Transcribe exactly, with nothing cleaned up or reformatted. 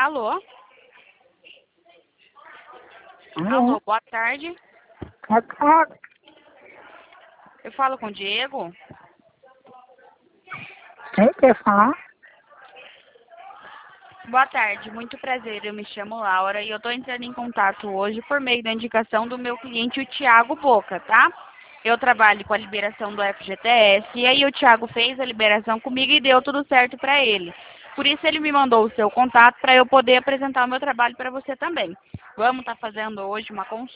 Alô? Alô? Alô, boa tarde. Boa tarde. Eu falo com o Diego? Quem quer falar? Boa tarde, muito prazer. Eu me chamo Laura e eu estou entrando em contato hoje por meio da indicação do meu cliente, o Thiago Boca, tá? Eu trabalho com a liberação do F G T S e aí o Thiago fez a liberação comigo e deu tudo certo para ele. Por isso ele me mandou o seu contato para eu poder apresentar o meu trabalho para você também. Vamos estar fazendo hoje uma consulta.